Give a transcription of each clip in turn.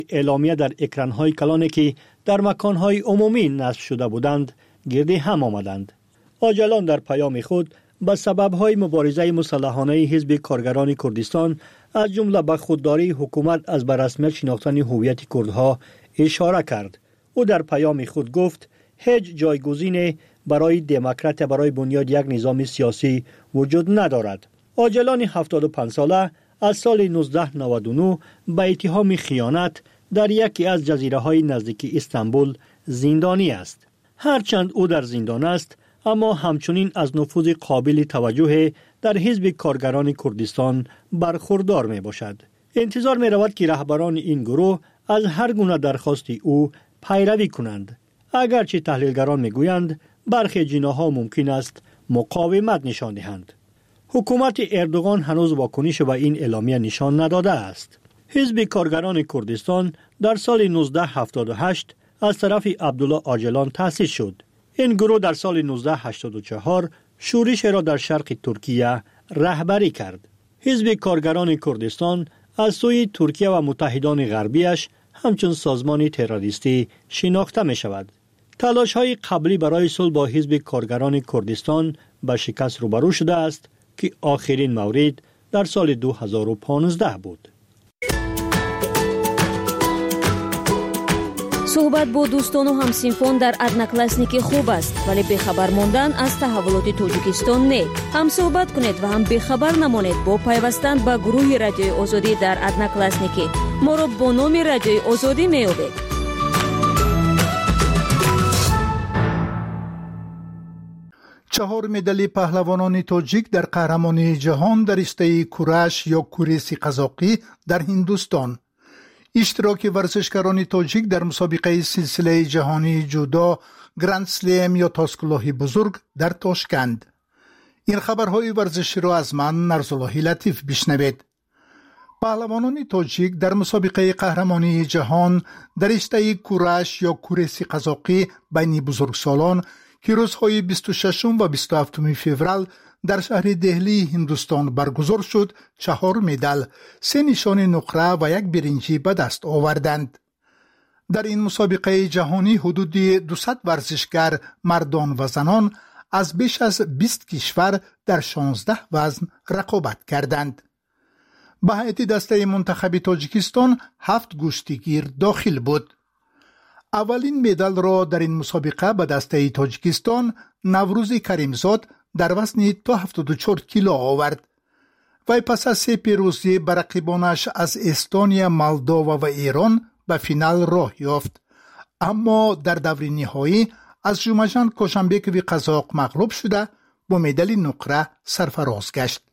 اعلامیه در اکران‌های کلانی که در مکان‌های عمومی نصب شده بودند گرد هم آمدند. آجلان در پیام خود به سبب‌های مبارزه مسلحانه حزب کارگران کردستان از جمله به خودداری حکومت از به رسمیت شناختن هویت کردها اشاره کرد. او در پیام خود گفت هیچ جایگزین برای دموکرات برای بنیاد یک نظام سیاسی وجود ندارد. آجلان 75 ساله از سال 1999 به اتهام خیانت در یکی از جزیره‌های نزدیک استانبول زندانی است. هرچند او در زندان است، اما همچنین از نفوذ قابل توجه در حزب کارگران کردستان برخوردار می باشد. انتظار می رود که رهبران این گروه از هر گونه درخواست او پیروی کنند. اگرچه تحلیلگران می گویند برخی جناح‌ها ممکن است مقاومت نشان دهند. حکومت اردوغان هنوز واکنش به این اعلامیه نشان نداده است. حزب کارگران کردستان در سال 1978 از طرف عبدالله آجلان تأسیس شد. این گروه در سال 1984 شورش را در شرق ترکیه رهبری کرد. حزب کارگران کردستان از سوی ترکیه و متحدان غربیش همچون سازمان تروریستی شناخته می شود. تلاش های قبلی برای صلح با حزب کارگران کردستان به شکست روبرو شده است که آخرین مورد در سال 2015 بود. صحبت با دوستان و همسینفون در ادناکلاسنیک خوب است، ولی بخبر موندن از تحولات توجیکستان نه. هم صحبت کنید و هم بخبر نمانید با پیوستن به گروه رادیوی آزادی در ادناکلاسنیک. ما را با نام رادیوی آزادی می‌یابید. 4 مدال پهلوانان تاجیک در قهرمانی جهان در رشته کورش یا کوریس قزاقی در هندوستان. اشتراک ورزشکاران تاجیک در مسابقه سلسله جهانی جودو گرند سلم یا تاسکلاهی بزرگ در تاشکند. این خبرهای ورزشی را از من نرزالله لطیف بشنوید. پهلوانان تاجیک در مسابقه قهرمانی جهان در رشته کورش یا کوریس قزاقی بین بزرگسالان که روزهای 26 و 27 فوریه در شهر دهلی هندوستان برگزار شد 4 مدال، 3 نشان نقره و 1 برنجی به دست آوردند. در این مسابقه جهانی حدود 200 ورزشکار مردان و زنان از بیش از 20 کشور در 16 وزن رقابت کردند. به هیئت دسته منتخب تاجیکستان 7 گشتیگیر داخل بود. اولین مدال را در این مسابقه به دسته تاجیکستان نوروز کریمزاد در وزن تا 74 کیلو آورد. وی پس از 3 پیروزی بر رقیبانش از استونیا، مولداوا و ایران به فینال راه یافت، اما در دور نهایی از جومجان کوشنبکوی قزاق مغلوب شده با مدال نقره سرفراز گشت.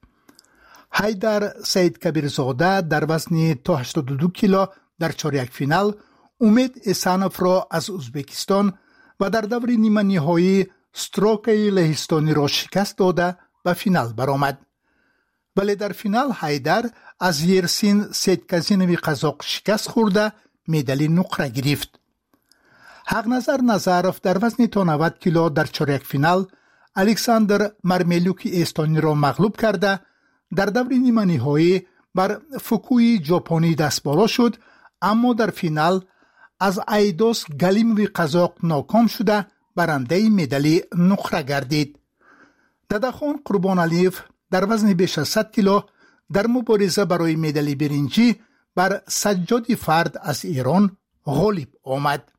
حیدر سید کبیرزاده در وزن تا 82 کیلو در چهارک فینال امید اسانف را از ازبکستان و در دور نیمه نهایی ستروکای لهستانی را شکست داده به فینال برآمد. ولی در فینال حیدر از یرسین سیدکزینوی قزاق شکست خورده مدال نقره گرفت. حقنظر نظرف در وزن تا 90 کیلو در چهارک فینال الکساندر مرملیوک استونی را مغلوب کرده در دور نیمه نهایی بر فوکوی ژاپنی دست بالا شد، اما در فینال از ایدوس گلیموی قزاق ناکام شده برنده مدال نقره گردید. ددخان قربانعلیف در وزن بیش از 100 کیلو در مبارزه برای مدال برنجی بر سجاد فرد از ایران غالب آمد.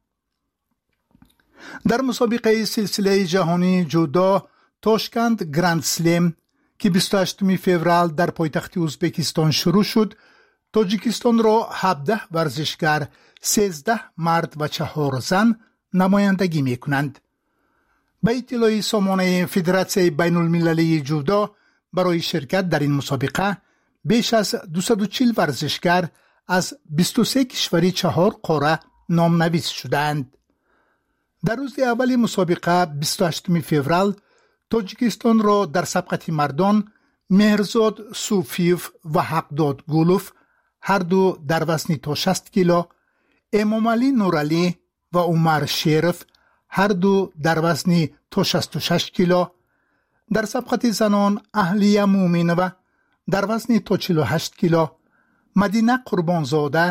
در مسابقه سلسله جهانی جودو تاشکند گرند سلم که 28 فوریه در پایتخت ازبکستان شروع شد، تاجیکستان را 17 ورزشکار، 13 مرد و 4 زن نمایندگی می کنند. به اطلاع سامانه فدراسیون بین المللی جودو برای شرکت در این مسابقه بیش از 240 ورزشکار از 23 کشوری 4 قاره نامنویس شدند. در روز اول مسابقه 28 فوریه تاجیکستان را در سبقت مردان مهرزاد صوفیف و حقداد گولوف هر دو در وزن تا 60 کیلو، امامعلی نورعلی و عمر شریف هر دو در وزن تا 66 کیلو، در سبقت زنان اهلیه مومنوه در وزن تا 48 کیلو، مدینه قربانزاده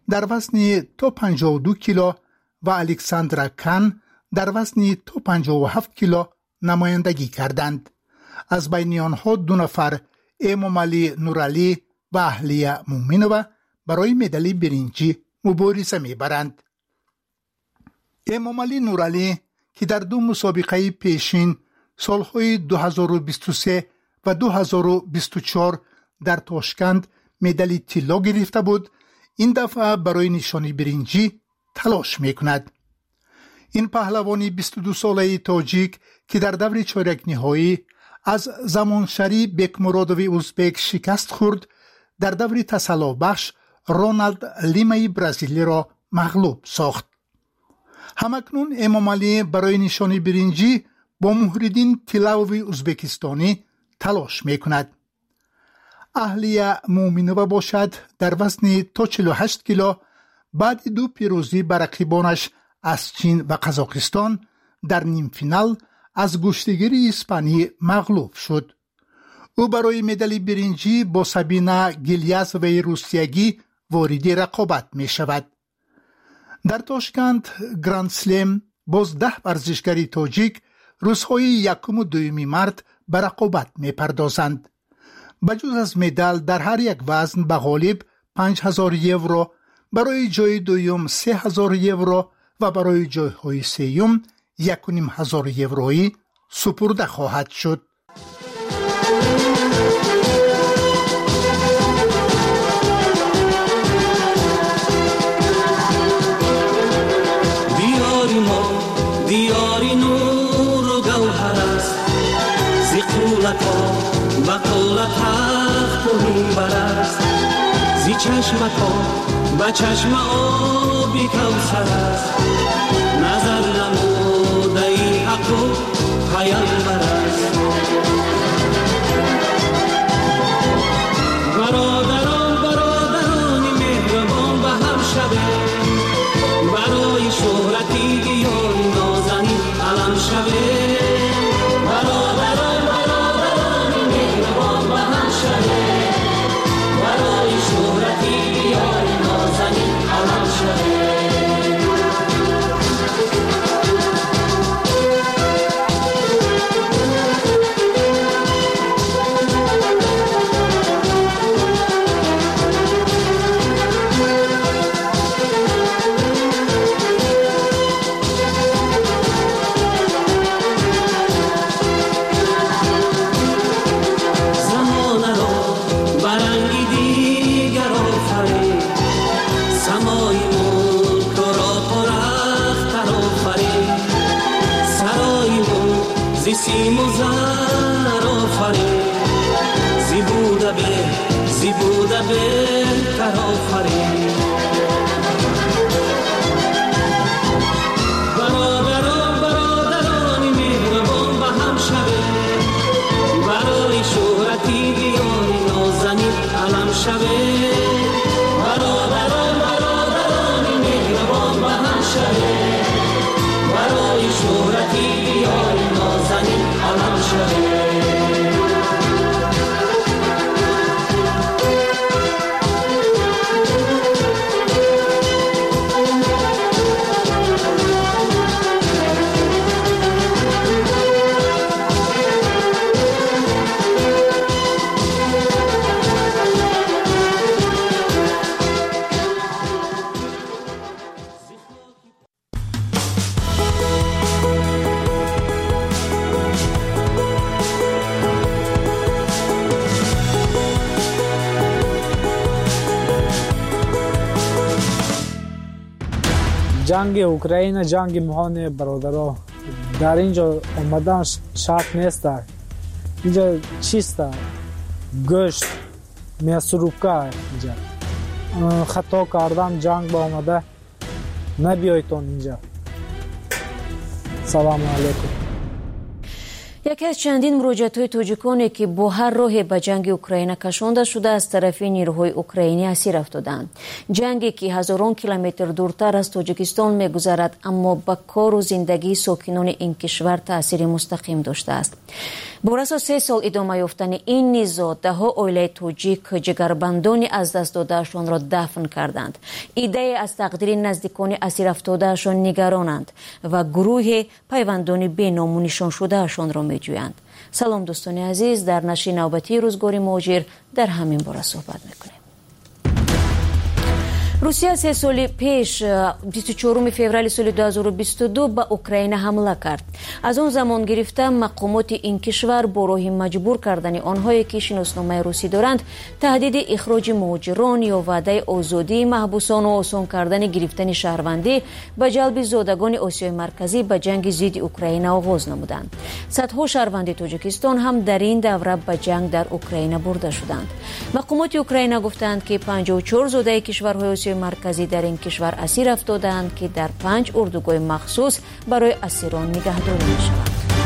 در وزن تا 52 کیلو و الکساندرا کن در وزن تا 57 کیلو نمایندگی کردند. از بین آنها 2 نفر امامعلی نورعلی و اهلیه مومنوه برای مدال برنجی مبارزه میبرند. امامعلی نورعلی که در 2 مسابقه پیشین سالهای 2023 و 2024 در تاشکند مدال طلا گرفته بود، این دفعه برای نشانی برنجی تلاش میکند. این پهلوانی 22 ساله تاجیک که در دور چهارک نهایی از زمانشری بکمرادوی ازبک شکست خورد، در دور تسلا بخش رونالد لیمای برزیلی را مغلوب ساخت. همکنون امامعلی برای نشانی برنجی با مهردین تلاوی ازبکستانی تلاش میکند. اهلیه مومنوه باشد در وزن تا 48 کیلو بعد 2 پیروزی بر رقیبانش از چین و قزاقستان در نیم فینال از گشتگیری اسپانی مغلوب شد. او برای مدال برنجی با سابینا گلیاسوی روسیگی وارد رقابت می شود. در تاشکند گراند سلم باز 10 ورزشکاری تاجیک روزهای 1 و 2 مارس به رقابت می پردازند. بجز از مدال در هر یک وزن به غالب 5000 یورو، برای جای دوم 3000 یورو و برای جایهای سوم 1500 یورویی سپرده خواهد شد. دیاری ما دیاری نور و گوهر است، زیقولتا بقول تخت و منبر است، زی چشمکا به چشم آبی کوثر است، نظر نموده ای حق و پیامبر است. برادران مهربان به هم شده، برای شهرتی دیاری نازنین علم شده. سیم و زر آفرین، زی بوده بهتر آفرین. برادران مهربان به هم شده، برای شهرتی دیاری نازنین علم شده. برادران مهربان به هم شده، برای شهرتی دیاری نازنین علم شده. جنگ اوکراین جنگ مهان برادرها، در اینجا آمدن شرط نیست. اینجا چیست؟ گوشت میسروبکه. اینجا خطا کردن جنگ با آمده، نبیایتون اینجا. سلام علیکم. یکی از چندین مراجعت‌های تاجیکانی که با هر راهی به جنگ اوکراین کشانده شده از طرف نیروهای اوکراینی اسیر افتادند. جنگی که هزاران کیلومتر دورتر از تاجیکستان می‌گذرد اما به کار و زندگی ساکنان این کشور تأثیر مستقیم داشته است. بر اساس 3 سال ادامه یافتن این نزاع ده‌ها عائله تاجیک جگربندان از دست داده‌شان را دفن کردند. ایده از تقدیر نزدیکان اسیر افتاده‌شان نگرانند و گروه پیوندان بی‌نام و نشان شده‌شان را می‌جویند. سلام دوستان عزیز، در نشر نوبتی روزگار مهاجر در همین باره صحبت می‌کنیم. روسیه 3 سال پیش 24 فوریه سال 2022 به اوکراین حمله کرد. از آن زمان گرفته مقامات این کشور با راه مجبور کردن آنهایی که شناسنامه روسی دارند، تهدید اخراج مهاجران یا وعده آزادی محبوسان و آسان کردن گرفتن شهروندی به جلب زادگان آسیای مرکزی به جنگ ضد اوکراین آغاز نمودند. صدها شهروند تاجیکستان هم در این دوره به جنگ در اوکراین برده شدند. مقامات اوکراین گفتند که 54 زاده کشورهای آسیای مرکزی در این کشور اسیر افتادند که در 5 اردوگاه مخصوص برای اسیران نگهداری می‌شوند.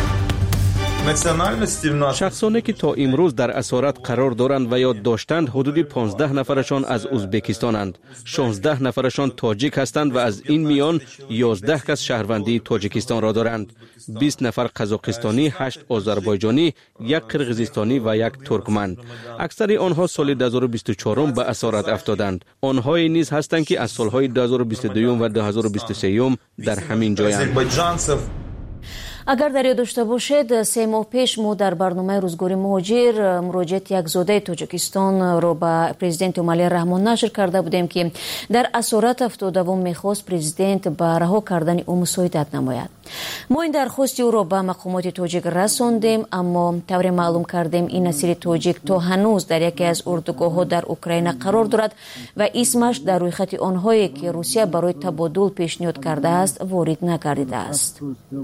شخصانی که تا امروز در اسارت قرار دارند و یا داشتند حدود 15 نفرشان از ازبکستانند. 16 نفرشان تاجیک هستند و از این میان 11 کس شهروندی تاجیکستان را دارند. 20 نفر قزاقستانی، 8 آذربایجانی، 1 قرقیزستانی و 1 ترکمن. اکثر آنها سال 2024 به اسارت افتادند. آنهایی نیز هستند که از سالهای 2022 و 2023 در همین جایند. اگر در یاد داشته باشید 3 ماه پیش ما در برنامه روزگار مهاجر مراجعت یک زاده تاجیکستان را به پرزیدنت امالی رحمان نشر کرده بودیم که در اسارت افتاده و میخواست پرزیدنت به رها کردن او مساعدت نماید. ما این درخواست او را به مقامات تاجیک رساندیم، اما طور معلوم کردیم این اسیر تاجیک تا هنوز در یکی از اردوگاه‌ها در اوکراین قرار دارد و اسمش در روی خط آنهایی که روسیه برای تبادل پیشنهاد کرده است وارد نگردیده است.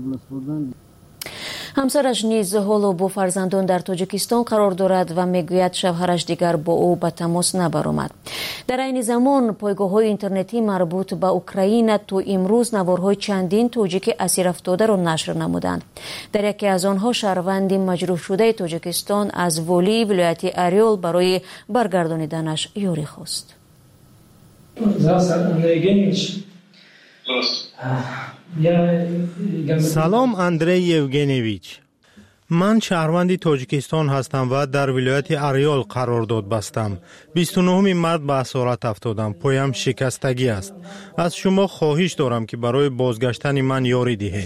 همسرش نیز حالا با فرزندان در تاجیکستان قرار دارد و میگوید شوهرش دیگر با او به تماس نبرآمد. در این زمان پایگاه‌های اینترنتی مربوط به اوکراین تا امروز نوارهای چندین تاجیک اسیر افتاده را نشر نمودند. در یکی از آنها شهروند مجروح شده تاجیکستان از والی ولایت اریول برای برگردانیدنش یاری خواست. سلام اندری یوگنیویچ. من شهروند تاجیکستان هستم و در ولایت اریول قرارداد بستم. 29 مرد به اسارت افتادم. پایم شکستگی است. از شما خواهش دارم که برای بازگشتن من یاری دهید.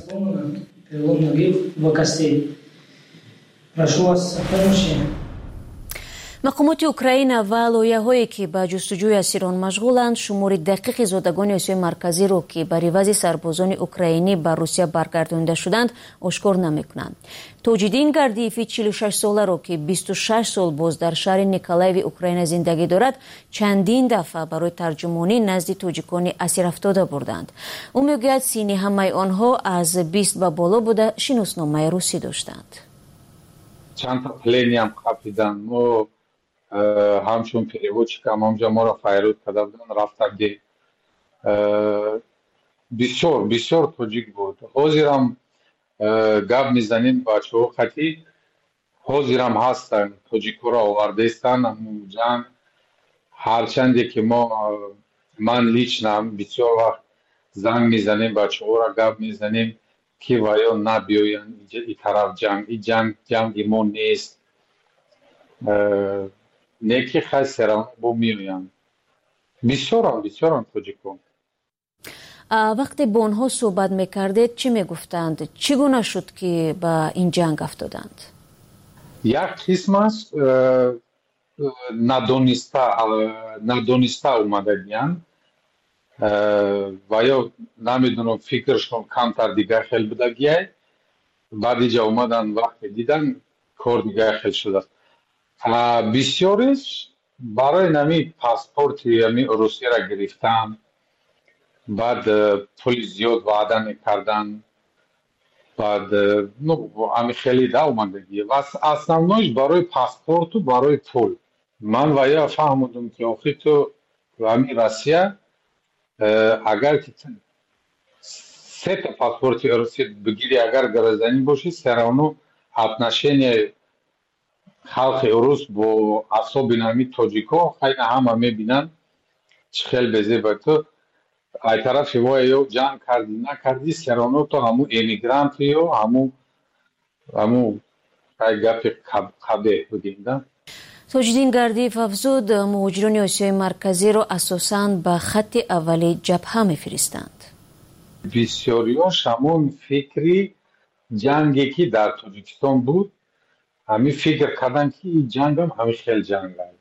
مقامات اوکراین و لایحه‌هایی که به جستجوی اسیران مشغولند شمار دقیق زادگان آسیای مرکزی را که بر عوض سربازان اوکراینی به روسیه برگردانده شدند آشکار نمی‌کنند. تاجدین گردیفی 46 ساله را که 26 سال باز در شهر نیکولایو اوکراین زندگی دارد چندین دفعه برای ترجمانی نزد تاجیکان اسیر افتاده بردند. او میگوید سین همه آنها از 20 به بالا بوده شناسنامه روسی داشتند. چند تا پلینی هم خفیدن. ما همچون переводчикам همجا ما را فیروز کرده بودن رفتم دی بسیار تاجیک بود. حاضرم گپ میزنیم بچه ها خطی حاضرم هستن تاجیک را آورده استن جنگ هرچنده که من لیچنم بسیار وقت زنگ میزنیم بچه ها را گپ میزنیم که ویا نبیاین این طرف جنگ ما نیست نیکی خیلی با میویم بسیارم تاجیکم. وقتی با آنها صحبت میکردید چی میگفتند؟ چگونه شد که به این جنگ افتادند؟ یک قسم است ندانسته اومده دیان و یا نمیدونم فکرشون کمتر دیگه خیلی بوده گیه بعد اینجا اومدن وقتی دیدن کار دیگه خیلی شده. بسیارش برای نمی پاسپورت روسیه را گرفتم بعد پول زیاد وعده میکردن بعد همی خیلی ده اومدگی و اصلا برای پاسپورت و برای پول من و یا فهمودم که آخی تو همی روسیه اگر که 3 تا پاسپورت روسیه بگیری اگر گرزنی باشی سرانو отношение халқи урус бо асоби нами тоҷико хайна ҳама мебинанд чӣ хел безеба ту ай тарафи воя ё ҷанг карди накарди сероно то ҳаму эмигранти ё ҳаму ай гапи қабеҳ будем да. соҷиддин гардиев афзуд, муҳоҷирони осиёи марказиро асосан ба хатти аввали ҷабҳа мефиристанд. бисёриёш ҳамон фикри ҷанге ки дар тоҷикистон буд ҳамин фикр карданд ки ин ҷангам ҳамин хел ҷанг аст.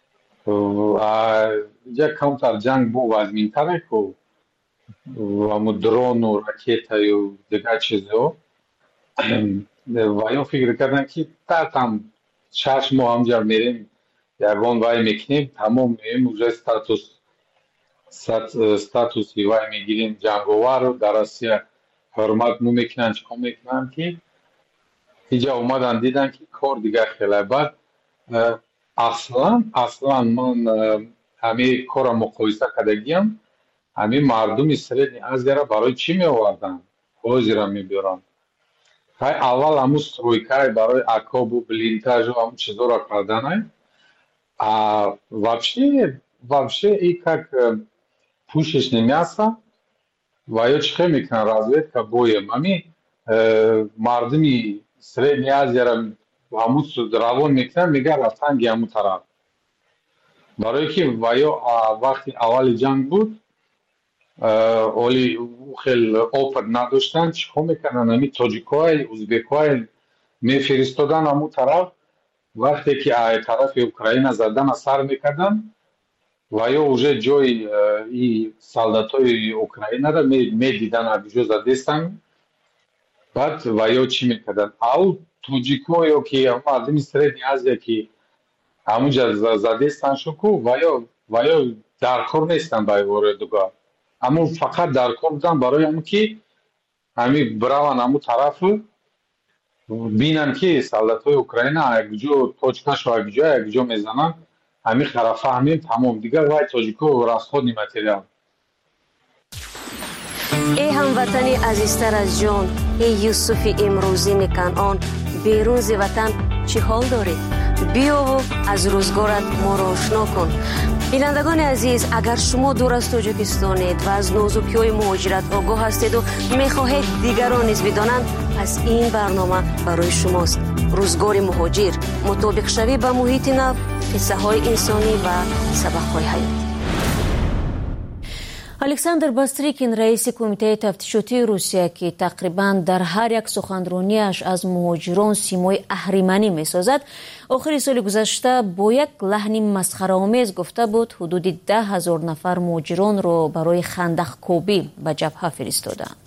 ҷа камтар ҷанг буд аз минтаре ку ҳамун дрону ракетаю дигар чизҳо ва ё фикр карданд ки там 6 моҳ ҳамҷа мерем ягон вай мекунем тамом меем уже статуси вай мегирем ҷанговару дар Россия ҳурмат мекунанд чиқо мекунанд ки инҷа омадан диданд ки кор дигар хела бад аслан ман ҳамин кора муқоиса кардагиам ҳамин мардуми Средни Азияро барои чӣ меоварданд ҳозира мебиёранд ҳай аввал ҳамун стройкаи барои акобу блинтажу ҳамун чизоро карданай вообще и как пушиш не мясо ва ё чӣ хел мекунанд разведка боем ҳамин мардуми Средни Азияро ҳамун равон мекунанд мегӯяд рафтанги ҳамун тараф барое ки ва ё вақти аввали ҷанг буд оли хел опыт надоштанд чиқо мекарданд ҳамин тоҷикои узбекои мефиристоданд ҳамун тараф вақте ки тарафи Украина задана сар мекарданд ва ё уже ҷои и солдатои Украинаро медиданд аз куҷо задестанд баъд ва ё чӣ мекарданд ав тоҷико ё ки мардуми Средни Азия ки ҳамунҷа задестанд шуку ва ё даркор нестанд ба воредугор ҳамун фақат даркор буданд барои ҳамн ки ҳамин бираванд ҳамун тарафу бинанд ки солдатои Украина якҷо точкашу якҷо мезананд ҳамин қара фаҳмем тамом дигар вай тоҷико расходни материал. эй ҳамватани азизтар аз ҷон, эй Юсуфи имрӯзини Канъон, берун зи ватан чӣ ҳол доред? биёву аз рӯзгорат моро ошно кун. бинандагони азиз, агар шумо дур аз тоҷикистонед ва аз нозукиҳои муҳоҷират огоҳ ҳастеду мехоҳед дигарон низ бидонанд, пас ин барнома барои шумост. рӯзгори муҳоҷир, мутобиқшавӣ ба муҳити нав, қиссаҳои инсонӣ ва сабақҳои ҳаёт. александр бастрикин, раиси кумитаи тафтишотии Русия, ки тақрибан дар ҳар як суханрониаш аз муҳоҷирон симои аҳриманӣ месозад, охири соли гузашта бо як лаҳни масхараомез гуфта буд ҳудуди 10,000 нафар муҳоҷиронро барои хандақкобӣ ба ҷабҳа фиристоданд.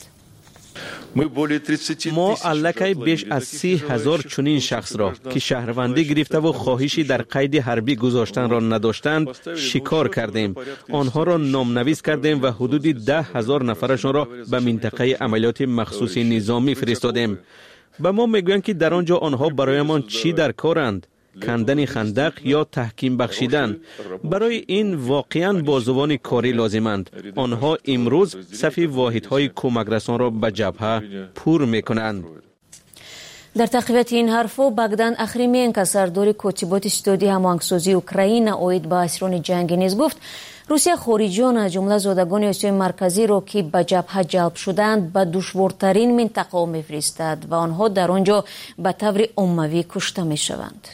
мо аллакай беш аз 30,000 чунин шахсро ки шаҳрвандӣ гирифтаву хоҳиши дар қайди ҳарбӣ гузоштанро надоштанд шикор кардем. онҳоро номнавис кардем ва ҳудуди 10,000 нафарашонро ба минтақаи амалиёти махсуси низомӣ фиристодем. ба мо мегӯянд ки дар он ҷо онҳо бароямон чӣ дар коранд? кандани хандақ ё таҳким бахшидан? барои ин воқеан бозувони корӣ лозиманд. онҳо имрӯз сафи воҳидҳои кӯмакрасонро ба ҷабҳа пур мекунанд. дар тақвияти ин ҳарфҳо Богдан Ахрименко, сардори котиботи ситоди ҳамоҳангсозии Украина оид ба асирони ҷангӣ низ гуфт, Русия хориҷиён аз ҷумла зодагони Осиёи марказиро ки ба ҷабҳа ҷалб шуданд ба душвортарин минтақаҳо мефиристад ва онҳо дар он ҷо ба таври оммавӣ кушта мешаванд.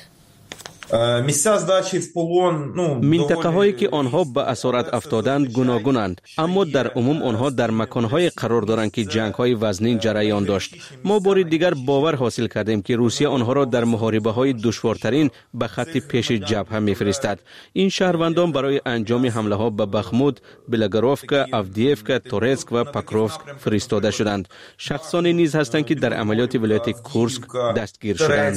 минтақаҳое ки онҳо ба асорат афтоданд гуногунанд, аммо дар умум онҳо дар маконҳое қарор доранд ки ҷангҳои вазнин ҷараён дошт. мо бори дигар бовар ҳосил кардем ки Русия онҳоро дар муҳорибаҳои душвортарин ба хатти пеши ҷабҳа мефиристад. ин шаҳрвандон барои анҷоми ҳамлаҳо ба Бахмут, Белогоровка, Авдеевка, Торецк ва Покровск фиристода шуданд. шахсоне низ ҳастанд ки дар амалиёти вилояти Курск дастгир шуданд.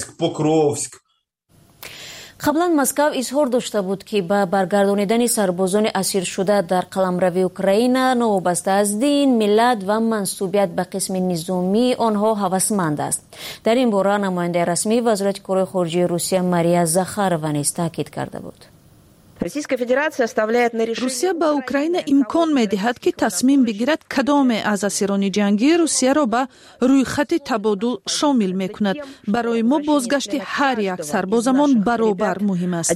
қаблан Москав изҳор дошта буд ки ба баргардонидани сарбозони асиршуда дар қаламравии Украина новобаста аз дин, миллат ва мансубият ба қисми низомии онҳо ҳавасманд аст. дар ин бора намояндаи расмии вазорати корҳои хориҷии Русия Мария Захарова низ таъкид карда буд. русия ба украина имкон медиҳад ки тасмим бигирад кадоме аз асирони ҷангӣ русияро ба рӯйхати табодул шомил мекунад. барои мо бозгашти ҳар як сарбозамон баробар муҳим аст.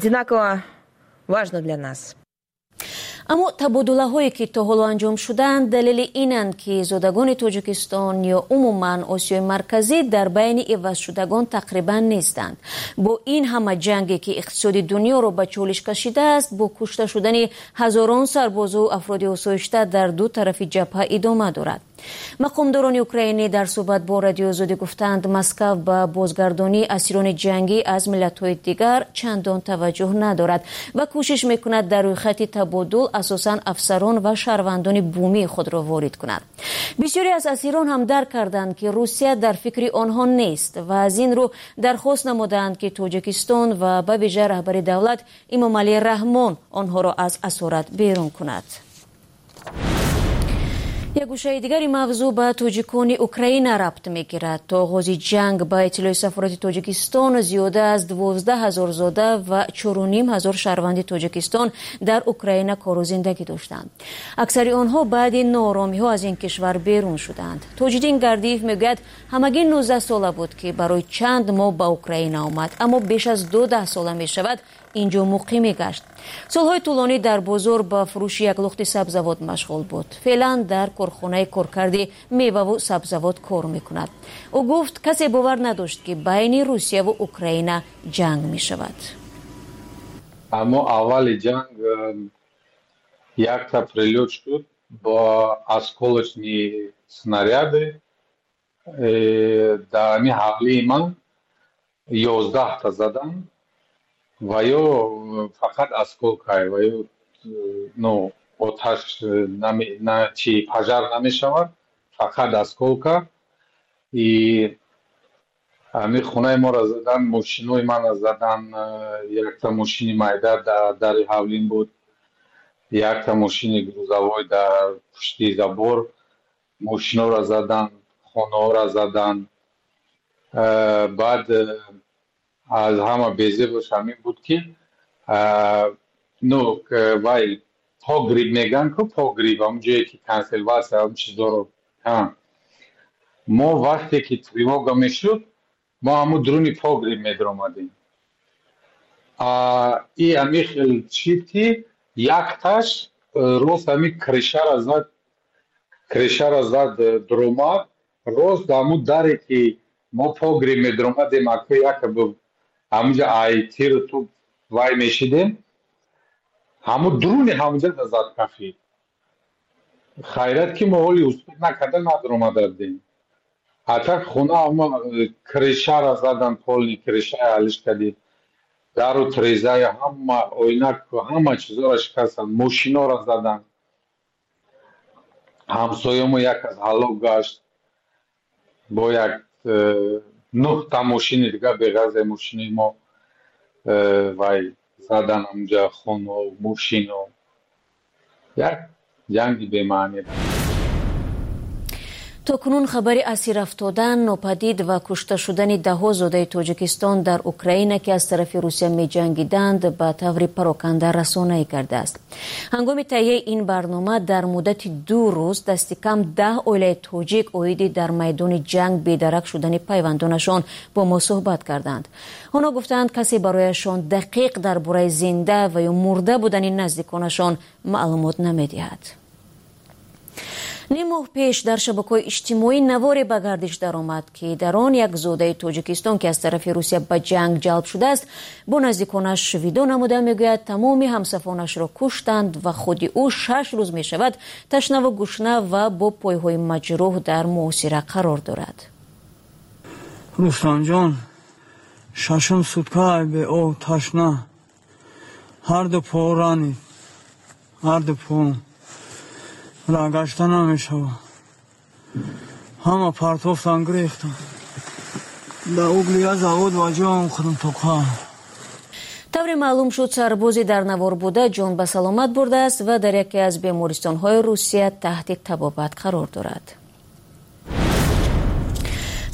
аммо табодулаҳое ки то ҳоло анҷом шуданд далели инанд ки зодагони тоҷикистон ё умуман осиёи марказӣ дар байни ивазшудагон тақрибан нестанд. бо ин ҳама ҷанге ки иқтисоди дунёро ба чолиш кашидааст, бо кушта шудани ҳазорон сарбозу афроди осоишта дар ду тарафи ҷабҳа идома дорад. мақомдорони украинӣ дар суҳбат бо радиои озодӣ гуфтанд Москав ба бозгардонии асирони ҷангӣ аз миллатҳои дигар чандон таваҷҷӯҳ надорад ва кӯшиш мекунад дар рӯйхати табодул асосан афсарон ва шаҳрвандони бумии худро ворид кунад. бисёре аз асирон ҳам дарк карданд ки русия дар фикри онҳо нест ва аз ин рӯ дархост намуданд ки тоҷикистон ва ба виҷа раҳбари давлат Имомалӣ Раҳмон онҳоро аз асорат берун кунад. як гӯшаи дигари мавзӯъ ба тоҷикони Украина рабт мегирад. то оғози ҷанг ба иттилои сафорати Тоҷикистон зиёда аз 12,000 зода ва 4,500 шаҳрванди Тоҷикистон дар Украина кору зиндагӣ доштанд. аксари онҳо баъди нооромиҳо аз ин кишвар берун шуданд. Тоҷиддин Гардиев мегӯяд ҳамагӣ 19 сола буд ки барои чанд моҳ ба Украина омад, аммо беш аз 12 сола мешавад инҷо муқимӣ гашт. солҳои тӯлонӣ дар бозор ба фурӯши як лухти сабзавот машғул буд. феълан дар корхонаи коркарди меваву сабзавот кор мекунад. ӯ гуфт касе бовар надошт ки байни Русияву Украина ҷанг мешавад. аммо аввали ҷанг якта прилёт шуд бо осколочни снаряди дар ҳамин ҳавлии ман 11 та задан ва ё фақат осколкай ва ё оташ чи пажар намешавад, фақат осколка. ҳамин хунаи моро задан, мошинои мана задан, якта мошини майда дари ҳавлин буд, якта мошини грузовой дар пушти забор, мошиноро задан, хонаҳоро задан. баъд аз ҳама безебаш ҳамин буд ки вай погриб меган ку погриб ҳамун ҷое ки консерватсия ҳамун чизоро мо вақте ки тревога мешуд мо ҳамун дуруни погриб медромадем. и ҳамин хел чид ки якташ рост ҳамин кришара зад дуромад, рост ҳамун даре ки мо погриб медромадем аку яка ҳамунҷа айтиру ту вай мешидем, ҳамун дуруни ҳамунҷа зад кафи. хайрат ки мо ҳоли успех накарда надромадем. атак хона ҳама кришара задан, полни кришаи алишкади, дару трезаи ҳама ойнаку ҳама чизоро шикастанд, мошиноро задан. ҳамсоямо як аз ҳалок гашт бо як 9 та мошини дигар беғаззи мошини мо вай задан ҳамунҷа хонао, мошино. як ҷанги бемаъни. токунун хабари асир афтодан, нопадид ва кушта шудани даҳо зодаи Тоҷикистон дар Украина ки аз тарафи Русия меҷангиданд ба таври пароканда расонаӣ гардааст. ҳангоми таҳияи ин барнома дар муддати 2 рӯз дасти кам 10 оилаи тоҷик оиди дар майдони ҷанг бедарак шудани пайвандонашон бо мо суҳбат карданд. онҳо гуфтанд касе барояшон дақиқ дар бораи зинда ва ё мурда будани наздиконашон маълумот намедиҳад. ним моҳ пеш дар шабакаҳои иҷтимоӣ наворе ба гардиш даромад ки дар он як зодаи Тоҷикистон ки аз тарафи Русия ба ҷанг ҷалб шудааст бо наздиконаш видео намуда мегӯяд тамоми ҳамсафонашро куштанд ва худи ӯ 6 рӯз мешавад ташнаву гушна ва бо пойҳои маҷрӯҳ дар муосира қарор дорад. рустамҷон, 6 суткаи беоб ташна, ҳарду по ранид, ҳарду по рагашта намешава. ҳама партофтан гирехтан. да углия завод ва ҷоам худам тоқа. тавре маълум шуд сарбози дар навор буда ҷон ба саломат бурдааст ва дар яке аз бемористонҳои Русия таҳти табобат қарор дорад.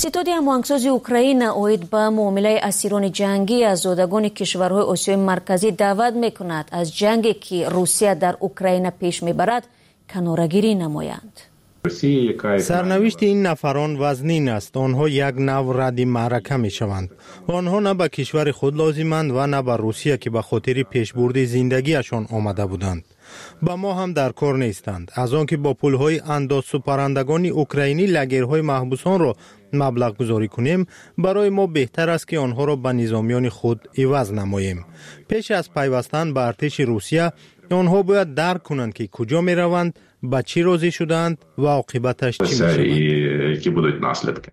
ستاد هماهنگسازی اوکراین اوید به معامله اسیران جنگی از زادگان کشورهای آسیای مرکزی دعوت میکند از جنگی که روسیه در اوکراین پیش میبرد کناره‌گیری نمایند. سرنوشت این نفران وزنین است. آنها یک نوع رد معرکه می شوند. آنها نه به کشور خود لازمند و نه به روسیه که به خاطر پیشبرد زندگیشان آمده بودند. با ما هم در کار نیستند. از آنکه با پولهای انداز سپرندگان اوکراینی لگرهای محبوسان را مبلغ گذاری کنیم، برای ما بهتر است که آنها را به نظامیان خود عوض نماییم. پیش از پیوستن به ارتش روسیه، آنها باید درک کنند که کجا می روند، به چی راضی شدند و عاقبتش چی می شود.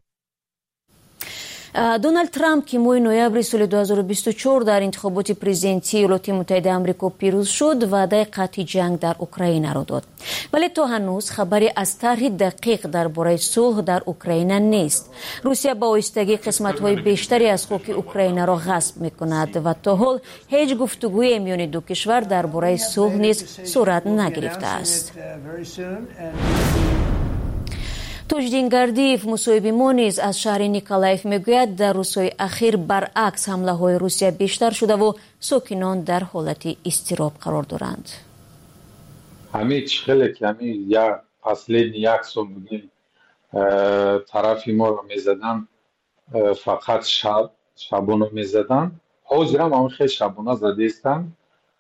دونالد ترامپ که ماه نوامبر سال 2024 در انتخابات پرزیدنتی ایالات متحده آمریکا پیروز شد وعده قطعی جنگ در اوکراین را داد، ولی تا هنوز خبری از طرح دقیق درباره صلح در اوکراین نیست. روسیه با آهستگی قسمت‌های بیشتری از خاک اوکراین را غصب می‌کند و تا حال هیچ گفتگوی میان دو کشور درباره صلح نیز صورت نگرفته است. توجدین گردیف مصاحبه ما نیز از شهر نیکولایف میگوید در روزهای اخیر برعکس حمله های روسیه بیشتر شده و ساکنان در حالت اضطراب قرار دارند. همین خیلی کمی یا اصلی یک سال بودیم طرفی ما رو میزدن، فقط شبانو میزدن. حاضر هم خیلی شبانه زده استن.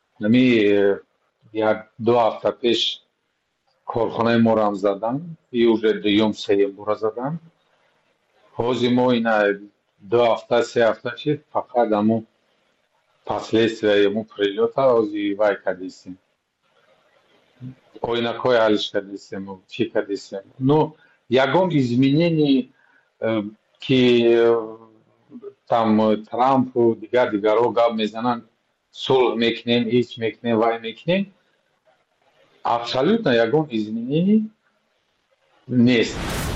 یک دو هفته پیش کارخانه ما را هم زدن، یه دویم سیم را زدن. حاضر ما اینا دو هفته سه هفته شد فقط همون پسلیس و همون پریلوتا حاضر وای کردیستیم. ойнакҳои ҳалиш кардисему чӣ кардисем ну ягон изменение ки там Трампу дигарро гап мезананд сулҳ мекунем ҳеч мекунем вай мекунем абсолютно ягон изменение нест.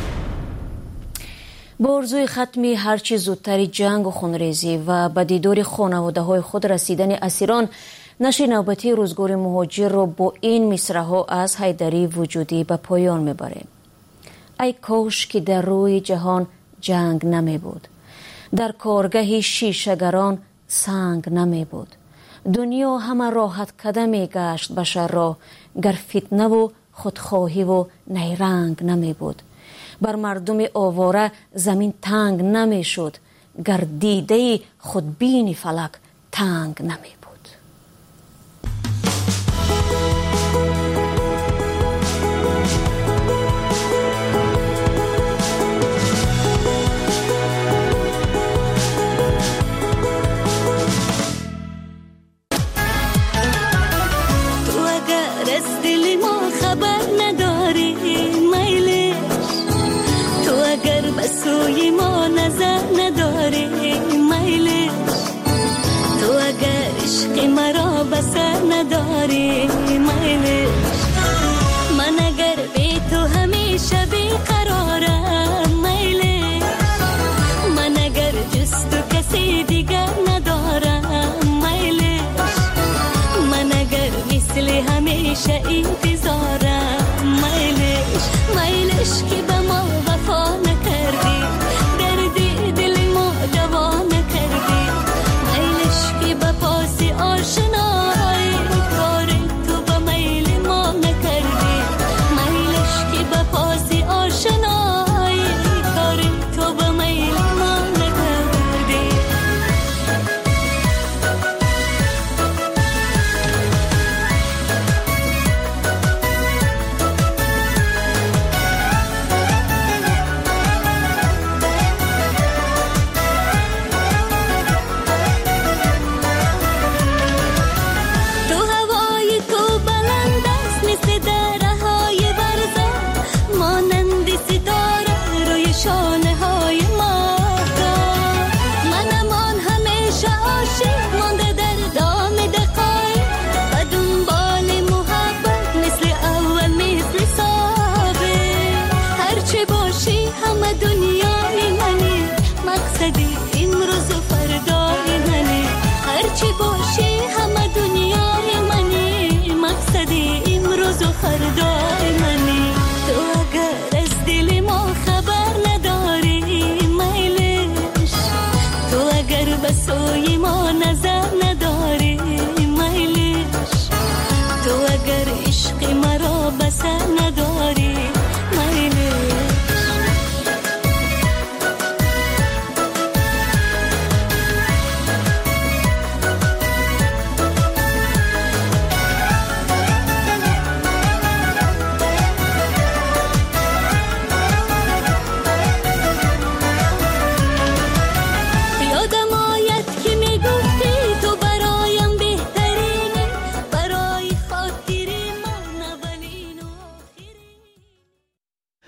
با ارزوی ختمی هرچی زودتری جنگ و خونریزی و به دیدار خانواده‌های خود رسیدن اسیران، نشر نوبتی روزگار مهاجر را با این مصرع‌ها از حیدری وجودی به پایان می‌بریم. ای کاش که در روی جهان جنگ نمی بود، در کارگاه شیشه‌گران سنگ نمی بود. دنیا همه راحت قدمی گشت بشر را، گر فتنه و خودخواهی و نیرنگ نمی بود. بر مردم آواره زمین تنگ نمی شد، گر دیده خودبین فلک تنگ نمی بود. تو اگر از دل ما خبر نداری میلش، تو اگر به سوی ما نظر نداری میلش، تو اگر عشق مرا بسر نداری میلش، من اگر بی تو همیشه